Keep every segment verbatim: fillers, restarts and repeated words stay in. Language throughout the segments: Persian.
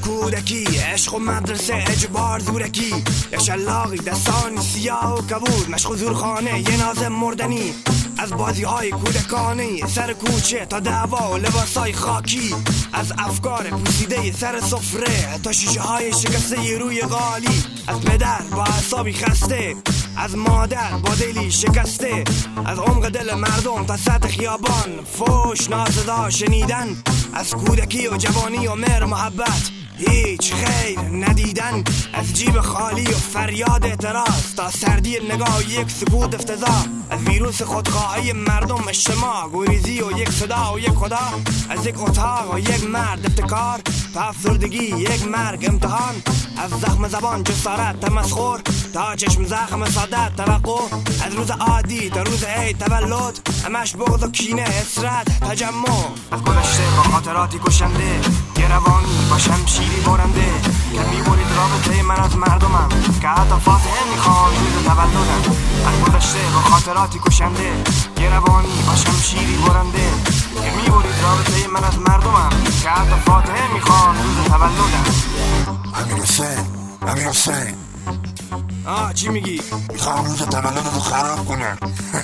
کودکی، عشق و مدرسه اجبار زورکی، یه شلاقی دستانی سیاه و کبود، مشق زورخانه یه نازم مردنی، از بازی های کودکانه سر کوچه تا دعوا و لباسای خاکی، از افکار پوسیده سر سفره تا شیشه های شکسته روی قالی، از پدر با اعصابی خسته، از مادر با دلی شکسته، از عمق دل مردم تا سطح خیابان فوش ناصدا شنیدن، از کودکی و جوانی و مهر محبت هیچ خیر ندیدن، از جیب خالی و فریاد اعتراض تا سردی نگاه و یک سکوت افتضاح، از ویروس خودخواهی مردم اجتماع گریزی و یک صدا و یک خدا، از یک اتاق و یک مرد ابتکار تا افسردگی یک مرگ امتحان، از زخم زبان جسارت تمسخر تا چشم زخم سعادت توقع، از روز عادی تا روز عید تولد همش بغض و کینه حسرت تجمع، از گذشته با خاطراتی کشنده یه روانی با شمشیری برنده که میبرید رابطه من از مردمم که حتی فاتحه میخوان روز تولدم، از گذشته با خاطراتی کشنده یه روانی با شمشیری برنده که میبرید رابطه من از مردمم که حتی فاتحه میخوان روز تولدم. امیر حسین امیر حسین آه چی میگی؟ میخوام روز تولدتو خراب کنم.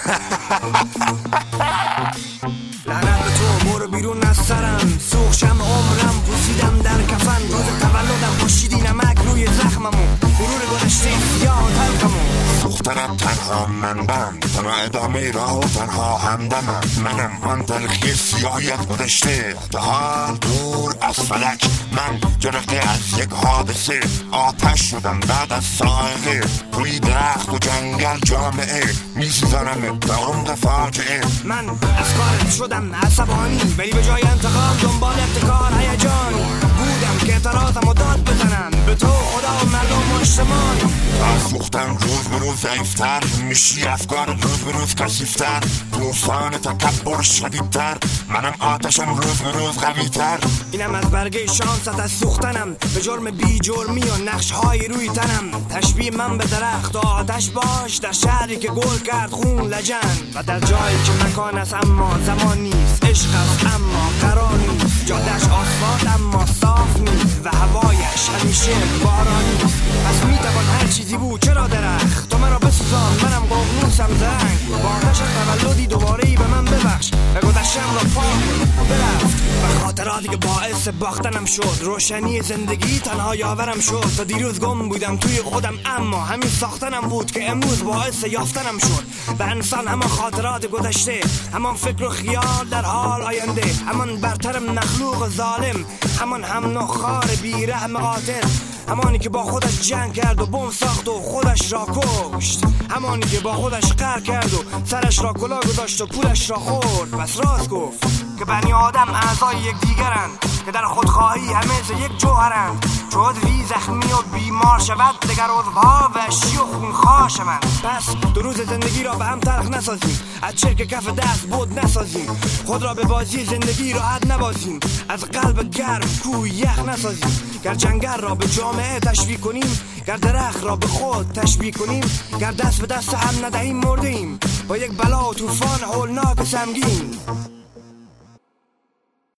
لعنت به تو، برو بیرون از سرم، سوخشم عمرم پوسیدم در کفن، روز تولدم پاشیدی نمک روی زخممو، غرور گذشته سیاه و تلخمو، دخترم تنها منبم، تنها ادامه راه و تنها همدمم، منم آن تلخی سیاهی از گذشته تا حال دور از فلک، من گرفته از یک حادثه آتش شدم بعد از سائقه، توی درخت و جنگل جامعه میسوزانم به عمق فاجعه، من از کارت شدم عصبانی ولی به جای انتقام دنبال ابتکار هیجانی بودم که اعتراضم و داد بزنم به تو خدا و مردم و اجتماعی، تا سوختم روز به روز ضعیفتر میشی، افکار روز به روز کثیفتر، طوفان تکبر شدیدتر، منم آتشم روز به روز قویتر، اینم از برگه شانست از سوختنم به جرم بی جرمی و نقش های روی تنم، تشبیه من به درخت و آتش باش در شهری که گل کرد خون لجن، و در جایی که مکان است اما زمان نیست، عشق است اما قرار نیست، جادش آسفالت اما صاف نیست و هوایش همیشه بارانی، پس میتوان هر چیزی بود چرا درخت، تو مرا بسوزان منم ققنوسم زنگ، با آتش تولدی دوباره ای به من ببخش و گذشتم را پاک برفت، و خاطراتی که باعث باختنم شد، روشنی زندگی تنها یاورم شد، تا دیروز گم بودم توی خودم اما همین ساختنم بود که امروز باعث یافتنم شد، و انسان همان خاطرات گذشته، همان فکر و خیال در حال آینده، همان برترم مخلوق ظالم، همان هم نخار بی رحم قاتل، همانی که با خودش جنگ کرد و بم ساخت و خودش را کشت، همانی که با خودش قهر کرد و سرش را کلاه گذاشت و پولش را خورد، پس راست گفت که بنی آدم اعضای یک دیگرند که در خودخواهی همه یک جوهرند، چو عضوی زخمی و بیمار شود دگر عضوها وحشی و خونخوار شوند، پس دو روز زندگی را به هم تلخ نسازیم، از چرک کف دست بود نسازیم، خود را به بازی زندگی راحت نبازیم، از قلب گرم کوه یخ نسازیم، گر جنگل را به جامعه تشبیه کنیم، گر درخت را به خود تشبیه کنیم، گر دست به دست هم ندهیم مرده ایم با یک بلا و طوفان هولناک و سمگین.